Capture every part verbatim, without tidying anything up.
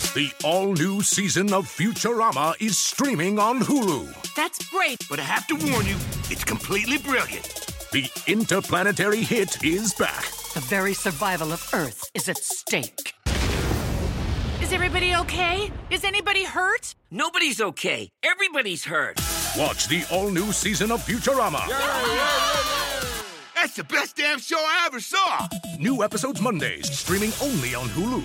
The all-new season of Futurama is streaming on Hulu. That's great, but I have to warn you, it's completely brilliant. The interplanetary hit is back. The very survival of Earth is at stake. Is everybody okay? Is anybody hurt? Nobody's okay. Everybody's hurt. Watch the all-new season of Futurama. Yeah, yeah, yeah. That's the best damn show I ever saw. New episodes Mondays, streaming only on Hulu.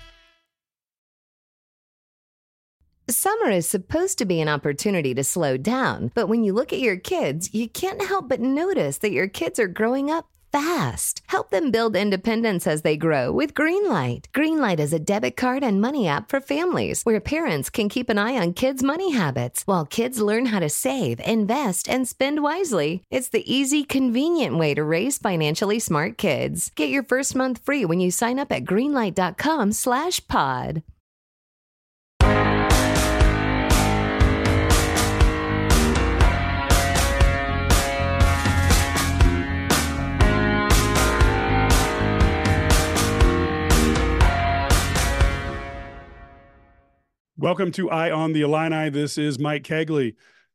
Summer is supposed to be an opportunity to slow down, but when you look at your kids, you can't help but notice that your kids are growing up fast. Help them build independence as they grow with Greenlight. Greenlight is a debit card and money app for families where parents can keep an eye on kids' money habits while kids learn how to save, invest, and spend wisely. It's the easy, convenient way to raise financially smart kids. Get your first month free when you sign up at greenlight.com slash pod. Welcome to Eye on the Illini. This is Mike Kegley.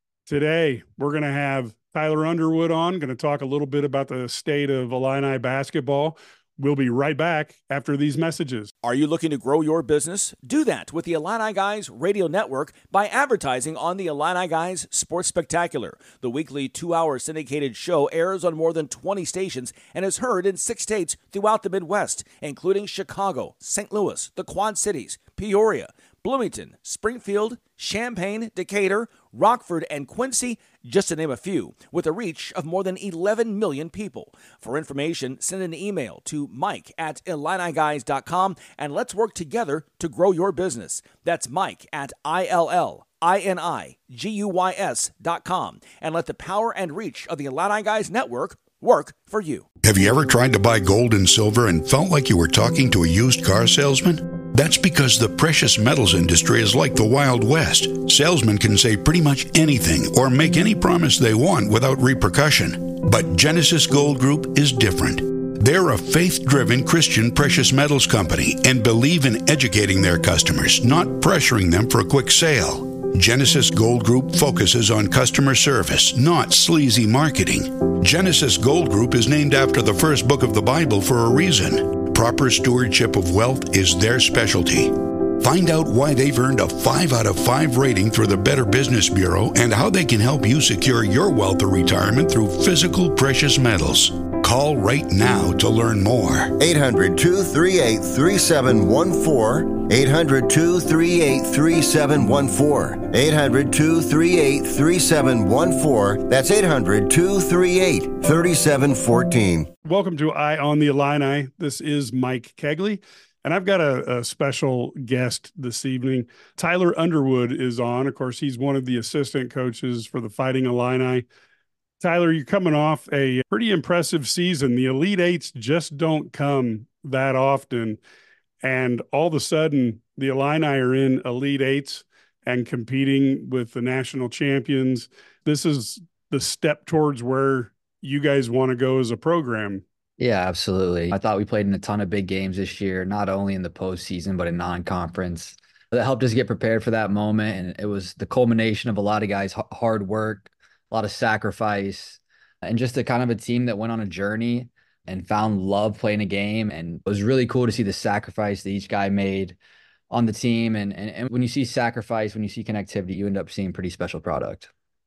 Today, we're going to have Tyler Underwood on, going to talk a little bit about the state of Illini basketball. We'll be right back after these messages. Are you looking to grow your business? Do that with the Illini Guys Radio Network by advertising on the Illini Guys Sports Spectacular. The weekly two-hour syndicated show airs on more than twenty stations and is heard in six states throughout the Midwest, including Chicago, Saint Louis, the Quad Cities, Peoria, Bloomington, Springfield, Champaign, Decatur, Rockford, and Quincy, just to name a few, with a reach of more than eleven million people. For information, send an email to mike at illini guys dot com and let's work together to grow your business. That's Mike at I L L I N I G U Y S dot com and let the power and reach of the Illini Guys Network work for you. Have you ever tried to buy gold and silver and felt like you were talking to a used car salesman? That's because the precious metals industry is like the Wild West. Salesmen can say pretty much anything or make any promise they want without repercussion. But Genesis Gold Group is different. They're a faith-driven Christian precious metals company and believe in educating their customers, not pressuring them for a quick sale. Genesis Gold Group focuses on customer service, not sleazy marketing. Genesis Gold Group is named after the first book of the Bible for a reason. Proper stewardship of wealth is their specialty. Find out why they've earned a five out of five rating through the Better Business Bureau and how they can help you secure your wealth or retirement through physical precious metals. Call right now to learn more. eight hundred, two three eight, three seven one four. eight hundred, two three eight, three seven one four. eight hundred, two three eight, three seven one four. That's eight hundred, two three eight, three seven one four. Welcome to Eye on the Illini. This is Mike Kegley, and I've got a, a special guest this evening. Tyler Underwood is on. Of course, he's one of the assistant coaches for the Fighting Illini. Tyler, you're coming off a pretty impressive season. The Elite Eights just don't come that often. And all of a sudden, the Illini are in Elite Eights and competing with the national champions. This is the step towards where you guys want to go as a program. Yeah, absolutely. I thought we played in a ton of big games this year, not only in the postseason, but in non-conference. That helped us get prepared for that moment. And it was the culmination of a lot of guys' hard work, a lot of sacrifice, and just a kind of a team that went on a journey and found love playing a game. And it was really cool to see the sacrifice that each guy made on the team. And, and, and when you see sacrifice, when you see connectivity, you end up seeing pretty special product.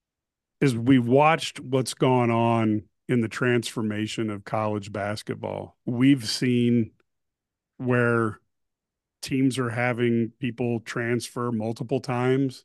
As we watched what's gone on in the transformation of college basketball, we've seen where teams are having people transfer multiple times.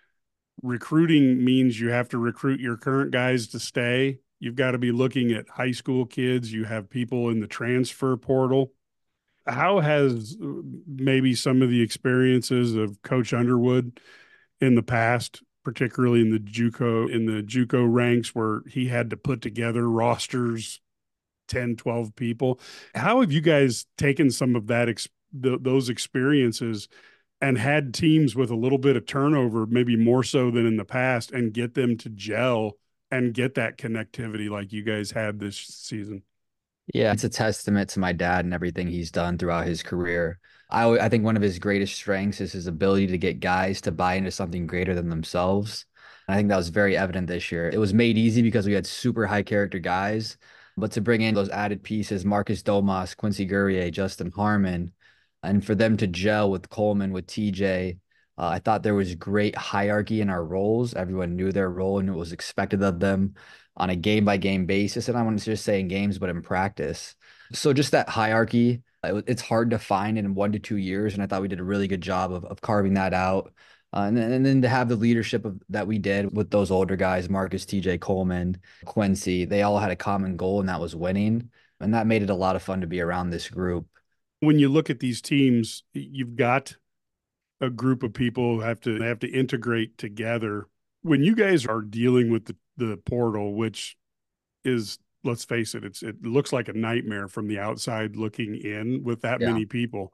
Recruiting means you have to recruit your current guys to stay. You've got to be looking at high school kids. You have people in the transfer portal. How has maybe some of the experiences of Coach Underwood in the past, particularly in the JUCO, in the JUCO ranks where he had to put together rosters, ten, twelve people, how have you guys taken some of that, ex- th- those experiences and had teams with a little bit of turnover, maybe more so than in the past, and get them to gel and get that connectivity like you guys had this season? Yeah, it's a testament to my dad and everything he's done throughout his career. I, al- I think one of his greatest strengths is his ability to get guys to buy into something greater than themselves. And I think that was very evident this year. It was made easy because we had super high character guys, but to bring in those added pieces, Marcus Domas, Quincy Guerrier, Justin Harmon, and for them to gel with Coleman, with T J, uh, I thought there was great hierarchy in our roles. Everyone knew their role and it was expected of them on a game by game basis. And I want to just say in games, but in practice. So just that hierarchy, it, it's hard to find in one to two years. And I thought we did a really good job of, of carving that out. Uh, and, then, and then to have the leadership of, that we did with those older guys, Marcus, T J, Coleman, Quincy, they all had a common goal, and that was winning. And that made it a lot of fun to be around this group. When you look at these teams, you've got a group of people who have to have to integrate together. When you guys are dealing with the, the portal, which is, let's face it, it's it looks like a nightmare from the outside looking in with that Yeah. many people.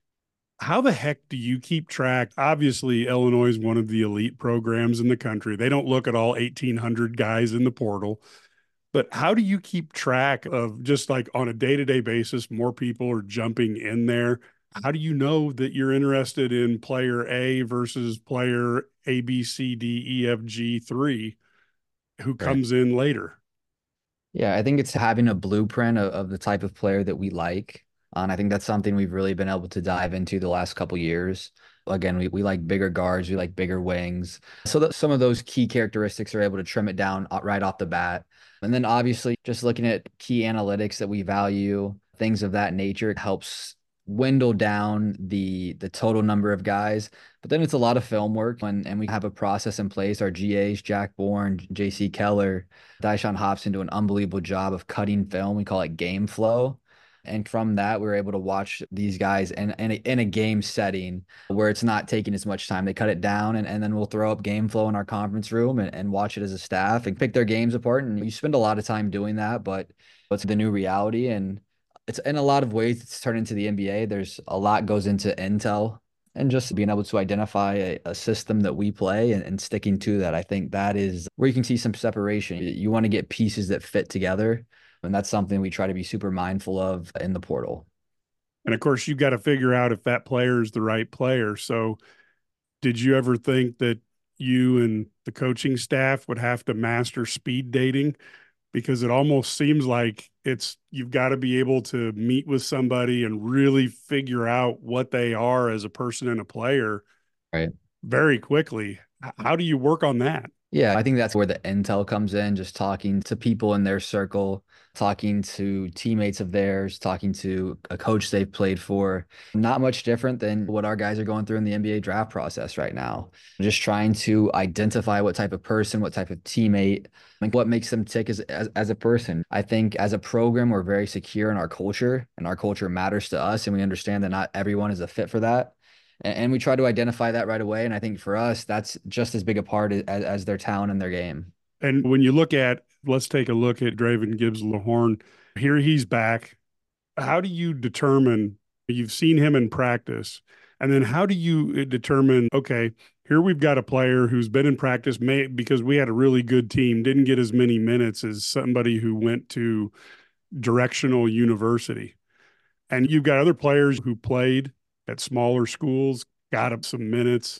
How the heck do you keep track? Obviously, Illinois is one of the elite programs in the country. They don't look at all eighteen hundred guys in the portal. But how do you keep track of, just like on a day-to-day basis, more people are jumping in there? How do you know that you're interested in player A versus player A, B, C, D, E, F, G, three, who Right. comes in later? Yeah, I think it's having a blueprint of, of the type of player that we like. Uh, And I think that's something we've really been able to dive into the last couple years. Again, we, we like bigger guards, we like bigger wings. So that some of those key characteristics are able to trim it down uh, right off the bat. And then obviously just looking at key analytics that we value, things of that nature, it helps dwindle down the the total number of guys. But then it's a lot of film work, and, and we have a process in place. Our G As, Jack Bourne, J C Keller, Dyshawn Hobson do an unbelievable job of cutting film. We call it game flow. And from that, we were able to watch these guys in, in, a, in a game setting where it's not taking as much time. They cut it down, and, and then we'll throw up game flow in our conference room and, and watch it as a staff and pick their games apart. And you spend a lot of time doing that, but it's the new reality. And it's in a lot of ways, it's turned into the N B A. There's a lot goes into intel and just being able to identify a, a system that we play and, and sticking to that. I think that is where you can see some separation. You, you want to get pieces that fit together. And that's something we try to be super mindful of in the portal. And of course, you've got to figure out if that player is the right player. So did you ever think that you and the coaching staff would have to master speed dating? Because it almost seems like it's, you've got to be able to meet with somebody and really figure out what they are as a person and a player right very quickly. How do you work on that? Yeah, I think that's where the intel comes in, just talking to people in their circle, talking to teammates of theirs, talking to a coach they've played for. Not much different than what our guys are going through in the N B A draft process right now. Just trying to identify what type of person, what type of teammate, and what makes them tick as, as, as a person. I think as a program, we're very secure in our culture, and our culture matters to us, and we understand that not everyone is a fit for that. And we try to identify that right away. And I think for us, that's just as big a part as, as their talent and their game. And when you look at, let's take a look at Draven Gibbs-Lahorn. Here he's back. How do you determine, you've seen him in practice, and then how do you determine, okay, here we've got a player who's been in practice may, because we had a really good team, didn't get as many minutes as somebody who went to directional university. And you've got other players who played at smaller schools, got up some minutes,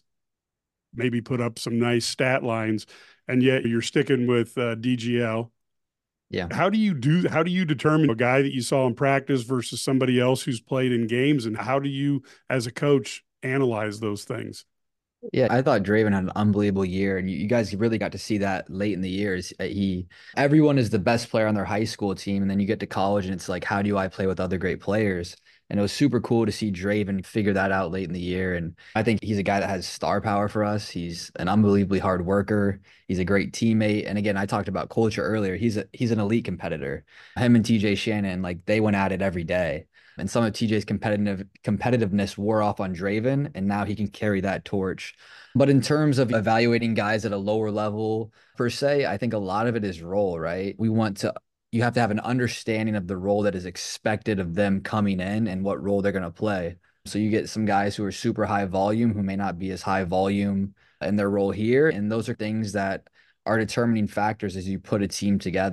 maybe put up some nice stat lines, and yet you're sticking with uh, D G L. Yeah. How do you do, how do you determine a guy that you saw in practice versus somebody else who's played in games? And how do you, as a coach, analyze those things? Yeah, I thought Draven had an unbelievable year, and you, you guys really got to see that late in the years. He, everyone is the best player on their high school team, and then you get to college, and it's like, how do I play with other great players? And it was super cool to see Draven figure that out late in the year. And I think he's a guy that has star power for us. He's an unbelievably hard worker. He's a great teammate. And again, I talked about culture earlier. He's a he's an elite competitor. Him and T J Shannon, like they went at it every day. And some of T J's competitive competitiveness wore off on Draven, and now he can carry that torch. But in terms of evaluating guys at a lower level per se, I think a lot of it is role, right? We want to You have to have an understanding of the role that is expected of them coming in and what role they're going to play. So you get some guys who are super high volume, who may not be as high volume in their role here. And those are things that are determining factors as you put a team together.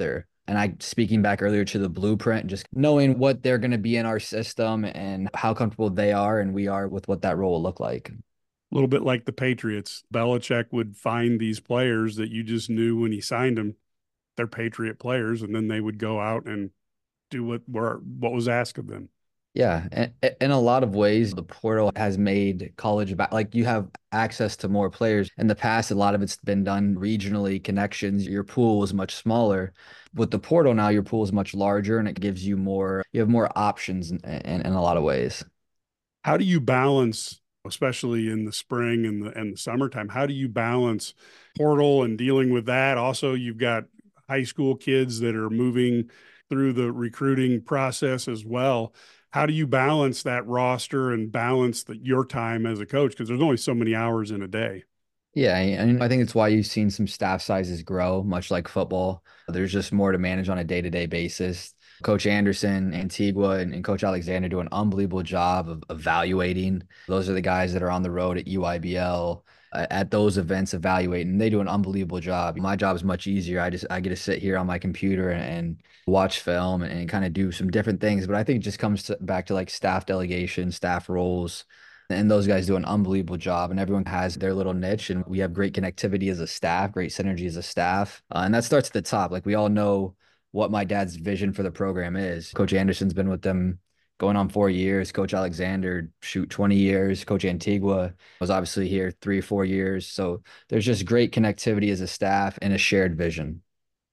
And I, speaking back earlier to the blueprint, just knowing what they're going to be in our system and how comfortable they are and we are with what that role will look like. A little bit like the Patriots. Belichick would find these players that you just knew when he signed them, they're Patriot players, and then they would go out and do what were what was asked of them. Yeah, and in a lot of ways, the portal has made college back like you have access to more players. In the past, a lot of it's been done regionally, connections. Your pool was much smaller. With the portal now, your pool is much larger, and it gives you more. You have more options in, in, in a lot of ways. How do you balance, especially in the spring and the and the summertime? How do you balance portal and dealing with that? Also, you've got high school kids that are moving through the recruiting process as well. How do you balance that roster and balance the, your time as a coach? Because there's only so many hours in a day. Yeah, and I think it's why you've seen some staff sizes grow, much like football. There's just more to manage on a day-to-day basis. Coach Anderson, Antigua, and, and Coach Alexander do an unbelievable job of evaluating. Those are the guys that are on the road at U I B L, uh, at those events evaluating. They do an unbelievable job. My job is much easier. I just I get to sit here on my computer and, and watch film and, and kind of do some different things. But I think it just comes to, back to like staff delegation, staff roles. And those guys do an unbelievable job, and everyone has their little niche, and we have great connectivity as a staff, great synergy as a staff. Uh, and that starts at the top. Like, we all know what my dad's vision for the program is. Coach Anderson's been with them going on four years. Coach Alexander, shoot, twenty years. Coach Antigua was obviously here three or four years. So there's just great connectivity as a staff and a shared vision.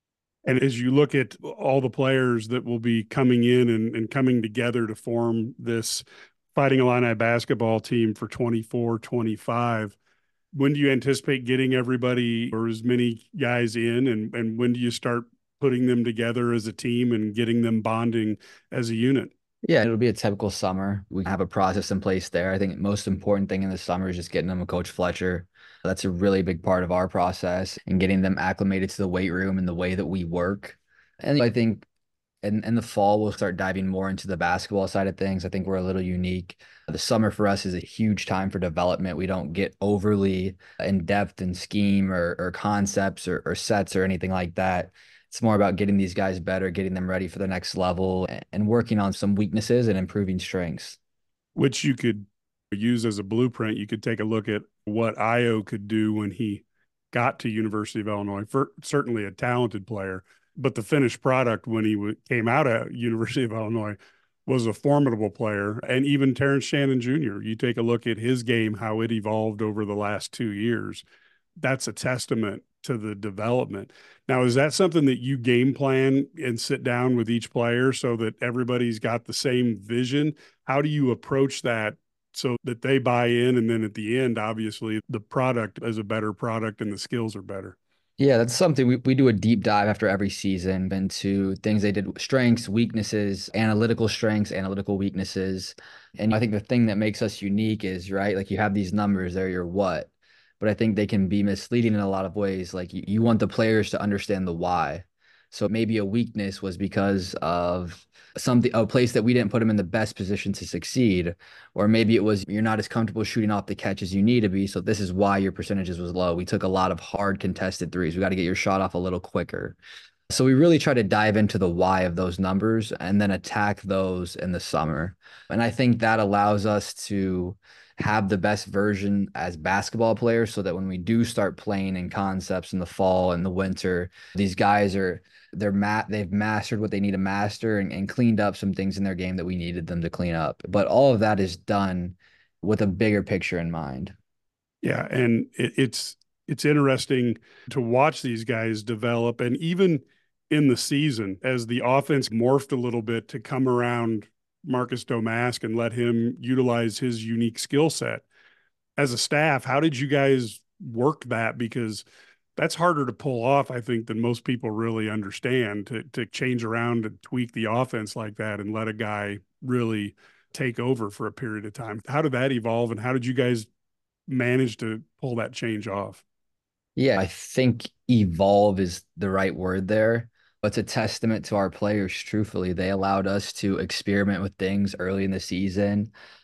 And as you look at all the players that will be coming in and, and coming together to form this Fighting Illini basketball team for twenty-four twenty-five, when do you anticipate getting everybody or as many guys in, and, and when do you start putting them together as a team and getting them bonding as a unit? Yeah, it'll be a typical summer. We have a process in place there. I think the most important thing in the summer is just getting them with Coach Fletcher. That's a really big part of our process, and getting them acclimated to the weight room and the way that we work. And I think in, in the fall, we'll start diving more into the basketball side of things. I think we're a little unique. The summer for us is a huge time for development. We don't get overly in depth in scheme or, or concepts or, or sets or anything like that. It's more about getting these guys better, getting them ready for the next level, and working on some weaknesses and improving strengths. Which you could use as a blueprint. You could take a look at what Ayo could do when he got to University of Illinois. For, certainly a talented player, but the finished product when he w- came out of University of Illinois was a formidable player. And even Terrence Shannon Junior, you take a look at his game, how it evolved over the last two years. That's a testament to the development. Now, is that something that you game plan and sit down with each player so that everybody's got the same vision? How do you approach that so that they buy in, and then at the end, obviously, the product is a better product and the skills are better? Yeah, that's something we, we do a deep dive after every season into things they did, strengths, weaknesses, analytical strengths, analytical weaknesses. And I think the thing that makes us unique is, right, like you have these numbers, they're your what, but I think they can be misleading in a lot of ways. Like you, you want the players to understand the why. So maybe a weakness was because of something, a place that we didn't put them in the best position to succeed. Or maybe it was you're not as comfortable shooting off the catch as you need to be. So this is why your percentages was low. We took a lot of hard contested threes. We got to get your shot off a little quicker. So we really try to dive into the why of those numbers and then attack those in the summer. And I think that allows us to have the best version as basketball players, so that when we do start playing in concepts in the fall and the winter, these guys are they're mat they've mastered what they need to master and, and cleaned up some things in their game that we needed them to clean up. But all of that is done with a bigger picture in mind. Yeah, and it, it's it's interesting to watch these guys develop, and even in the season, as the offense morphed a little bit to come around Marcus Domask and let him utilize his unique skill set. As a staff, how did you guys work that? Because that's harder to pull off, I think, than most people really understand, to to change around and tweak the offense like that and let a guy really take over for a period of time. How did that evolve, and how did you guys manage to pull that change off? Yeah, I think evolve is the right word there. It's a testament to our players, truthfully. They allowed us to experiment with things early in the season.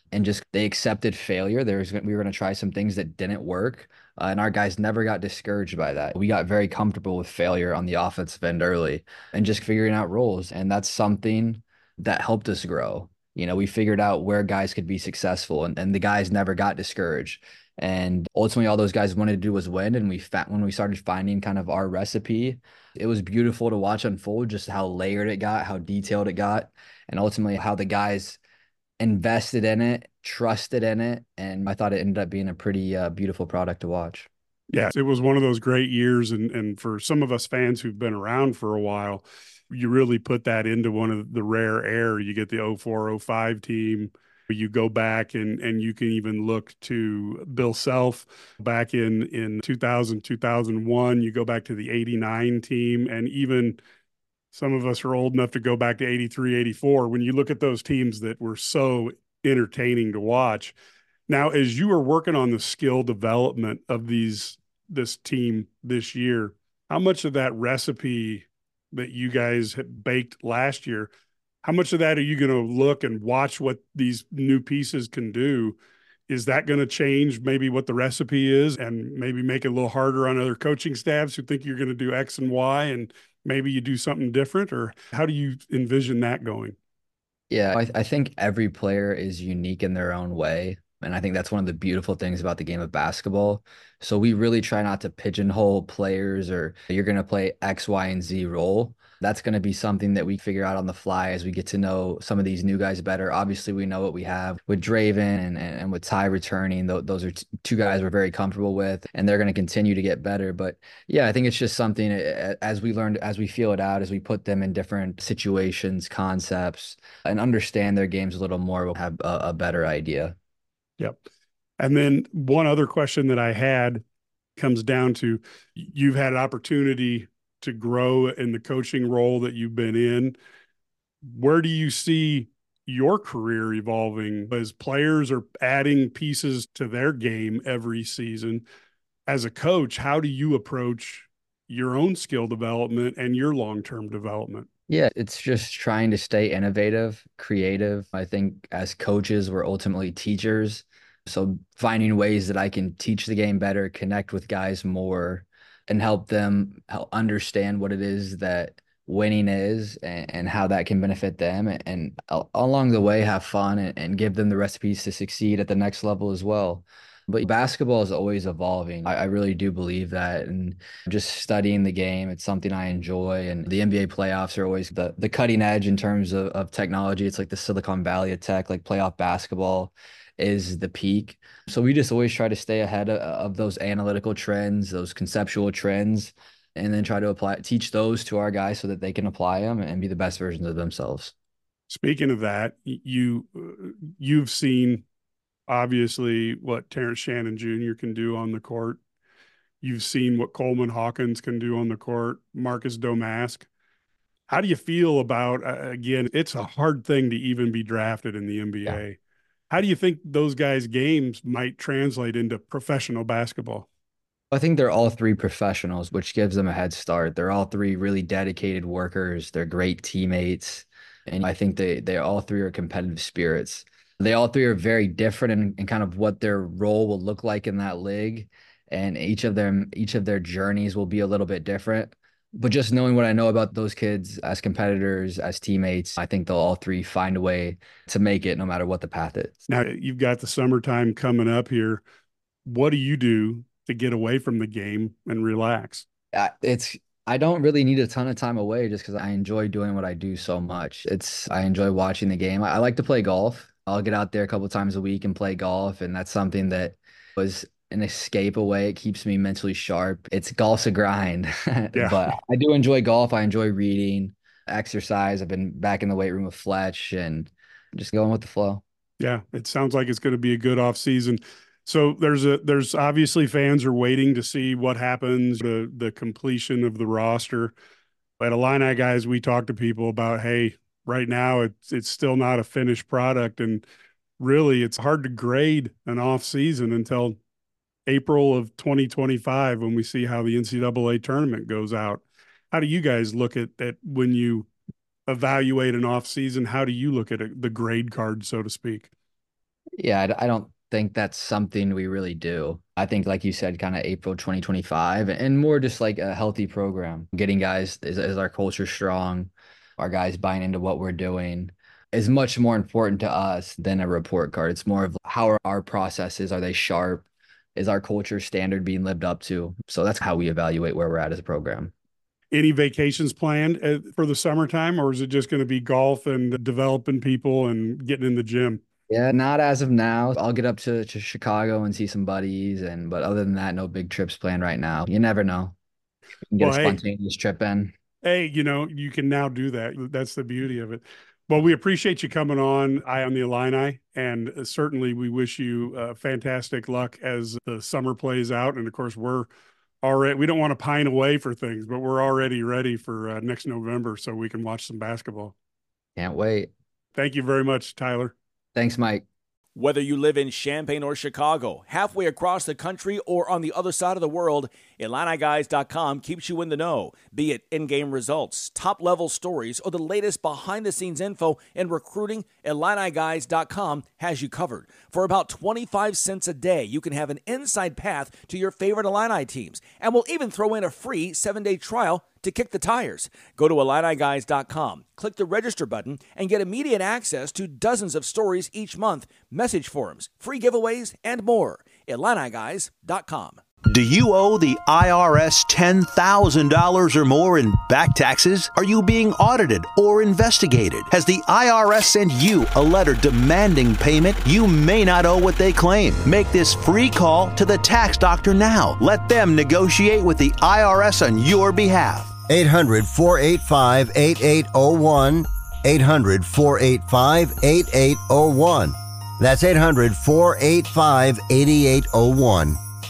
and just they accepted failure. There was we were going to try some things that didn't work, uh, and our guys never got discouraged by that. We got very comfortable with failure on the offensive end early and just figuring out roles, and that's something that helped us grow. You know, we figured out where guys could be successful, and, and the guys never got discouraged. And ultimately, all those guys wanted to do was win. And we fa- when we started finding kind of our recipe, it was beautiful to watch unfold, just how layered it got, how detailed it got, and ultimately how the guys invested in it, trusted in it. And I thought it ended up being a pretty uh, beautiful product to watch. Yeah, it was one of those great years. And, and for some of us fans who've been around for a while, you really put that into one of the rare air. You get the oh four oh five team. You go back and, and you can even look to Bill Self back in, in two thousand, two thousand one. You go back to the eighty-nine team, and even some of us are old enough to go back to eighty-three, eighty-four. When you look at those teams that were so entertaining to watch. Now, as you were working on the skill development of these this team this year, how much of that recipe that you guys had baked last year, how much of that are you going to look and watch what these new pieces can do? Is that going to change maybe what the recipe is and maybe make it a little harder on other coaching staffs who think you're going to do X and Y and maybe you do something different? Or how do you envision that going? Yeah, I, I think every player is unique in their own way. And I think that's one of the beautiful things about the game of basketball. So we really try not to pigeonhole players or you're going to play X, Y, and Z role. That's going to be something that we figure out on the fly as we get to know some of these new guys better. Obviously, we know what we have with Draven and, and, and with Ty returning. Those are t- two guys we're very comfortable with, and they're going to continue to get better. But yeah, I think it's just something as we learn, as we feel it out, as we put them in different situations, concepts, and understand their games a little more, we'll have a, a better idea. Yep. And then one other question that I had comes down to, you've had an opportunity to grow in the coaching role that you've been in. Where do you see your career evolving as players are adding pieces to their game every season? As a coach, how do you approach your own skill development and your long-term development? Yeah, it's just trying to stay innovative, creative. I think as coaches, we're ultimately teachers. So finding ways that I can teach the game better, connect with guys more, and help them help understand what it is that winning is and, and how that can benefit them. And, and along the way, have fun and, and give them the recipes to succeed at the next level as well. But basketball is always evolving. I, I really do believe that. And just studying the game, it's something I enjoy. And the N B A playoffs are always the, the cutting edge in terms of, of technology. It's like the Silicon Valley of tech, like playoff basketball is the peak. So we just always try to stay ahead of, of those analytical trends, those conceptual trends, and then try to apply, teach those to our guys so that they can apply them and be the best versions of themselves. Speaking of that, you, you've seen obviously what Terrence Shannon Junior can do on the court. You've seen what Coleman Hawkins can do on the court, Marcus Domask. How do you feel about, uh, again, it's a hard thing to even be drafted in the N B A. Yeah. How do you think those guys' games might translate into professional basketball? I think they're all three professionals, which gives them a head start. They're all three really dedicated workers. They're great teammates. And I think they, they all three are competitive spirits. They all three are very different in, in kind of what their role will look like in that league. And each of them, each of their journeys will be a little bit different. But just knowing what I know about those kids as competitors, as teammates, I think they'll all three find a way to make it no matter what the path is. Now, you've got the summertime coming up here. What do you do to get away from the game and relax? Uh, it's I don't really need a ton of time away just because I enjoy doing what I do so much. It's I enjoy watching the game. I, I like to play golf. I'll get out there a couple of times a week and play golf, and that's something that was an escape away. It keeps me mentally sharp. It's golf's a grind, yeah. But I do enjoy golf. I enjoy reading, exercise. I've been back in the weight room with Fletch and just going with the flow. Yeah, it sounds like it's going to be a good off season. So there's a there's obviously fans are waiting to see what happens, the the completion of the roster. At Illini Guys, we talk to people about, hey, right now it's it's still not a finished product, and really it's hard to grade an off season until April of twenty twenty-five when we see how the N C double A tournament goes out. How do you guys look at that when you evaluate an off season? How do you look at it, the grade card, so to speak? Yeah, I, I don't think that's something we really do. I think, like you said, kind of April twenty twenty-five and more just like a healthy program. Getting guys, is, is our culture strong? Our guys buying into what we're doing is much more important to us than a report card. It's more of how are our processes? Are they sharp? Is our culture standard being lived up to? So that's how we evaluate where we're at as a program. Any vacations planned for the summertime, or is it just going to be golf and developing people and getting in the gym? Yeah, not as of now. I'll get up to, to Chicago and see some buddies, and but other than that, no big trips planned right now. You never know. You can get well, a spontaneous hey, trip in. Hey, you know, you can now do that. That's the beauty of it. Well, we appreciate you coming on Eye on the Illini, and certainly we wish you uh, fantastic luck as the summer plays out. And of course, we're already, we don't want to pine away for things, but we're already ready for uh, next November so we can watch some basketball. Can't wait. Thank you very much, Tyler. Thanks, Mike. Whether you live in Champaign or Chicago, halfway across the country or on the other side of the world, Illini Guys dot com keeps you in the know. Be it in-game results, top-level stories, or the latest behind-the-scenes info in recruiting, Illini Guys dot com has you covered. For about twenty-five cents a day, you can have an inside path to your favorite Illini teams, and we'll even throw in a free seven-day trial to kick the tires. Go to Illini Guys dot com, click the register button, and get immediate access to dozens of stories each month, message forums, free giveaways, and more. Illini Guys dot com. Do you owe the I R S ten thousand dollars or more in back taxes? Are you being audited or investigated? Has the I R S sent you a letter demanding payment? You may not owe what they claim. Make this free call to the tax doctor now. Let them negotiate with the I R S on your behalf. eight hundred, four eight five, eight eight zero one. eight hundred, four eight five, eight eight zero one. That's eight hundred, four eight five, eight eight zero one.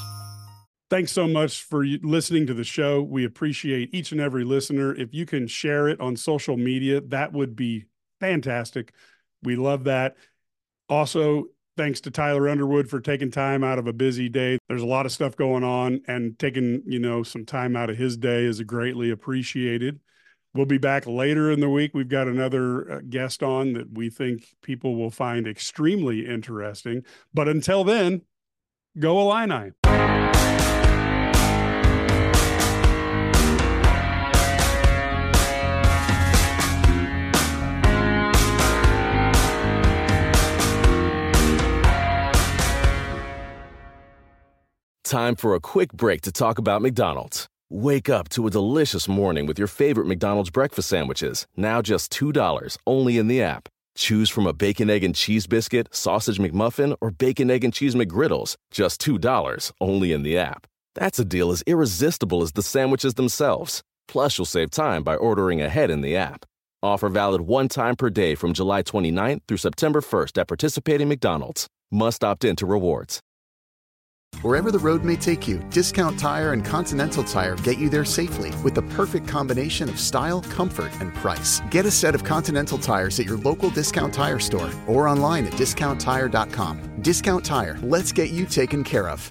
Thanks so much for listening to the show. We appreciate each and every listener. If you can share it on social media, that would be fantastic. We love that. Also, thanks to Tyler Underwood for taking time out of a busy day. There's a lot of stuff going on, and taking, you know, some time out of his day is greatly appreciated. We'll be back later in the week. We've got another guest on that we think people will find extremely interesting. But until then, go Illini. Time for a quick break to talk about McDonald's. Wake up to a delicious morning with your favorite McDonald's breakfast sandwiches, now just two dollars, only in the app. Choose from a bacon, egg, and cheese biscuit, sausage McMuffin, or bacon, egg, and cheese McGriddles, just two dollars, only in the app. That's a deal as irresistible as the sandwiches themselves. Plus, you'll save time by ordering ahead in the app. Offer valid one time per day from July twenty-ninth through September first at participating McDonald's. Must opt in to rewards. Wherever the road may take you, Discount Tire and Continental Tire get you there safely with the perfect combination of style, comfort, and price. Get a set of Continental tires at your local Discount Tire store or online at discount tire dot com. Discount Tire, let's get you taken care of.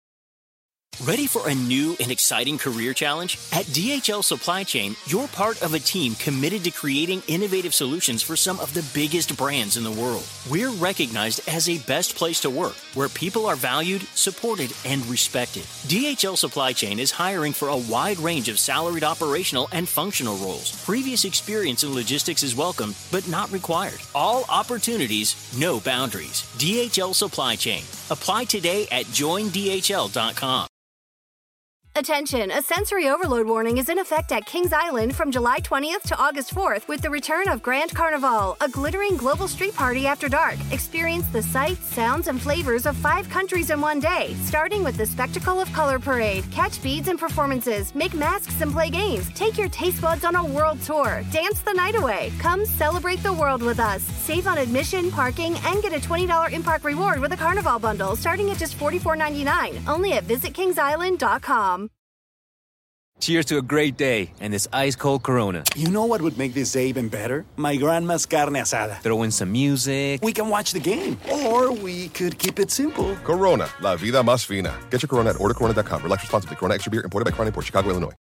Ready for a new and exciting career challenge? At D H L Supply Chain, you're part of a team committed to creating innovative solutions for some of the biggest brands in the world. We're recognized as a best place to work, where people are valued, supported, and respected. D H L Supply Chain is hiring for a wide range of salaried operational and functional roles. Previous experience in logistics is welcome, but not required. All opportunities, no boundaries. D H L Supply Chain. Apply today at join D H L dot com. Attention, a sensory overload warning is in effect at Kings Island from July twentieth to August fourth with the return of Grand Carnival, a glittering global street party after dark. Experience the sights, sounds, and flavors of five countries in one day, starting with the Spectacle of Color Parade. Catch beads and performances, make masks and play games, take your taste buds on a world tour, dance the night away. Come celebrate the world with us. Save on admission, parking, and get a twenty dollars in-park reward with a Carnival bundle starting at just forty-four ninety-nine, only at visit kings island dot com. Cheers to a great day and this ice-cold Corona. You know what would make this day even better? My grandma's carne asada. Throw in some music. We can watch the game. Or we could keep it simple. Corona, la vida más fina. Get your Corona at order corona dot com. Relax responsibly. Corona Extra Beer, imported by Crown Imports, Chicago, Illinois.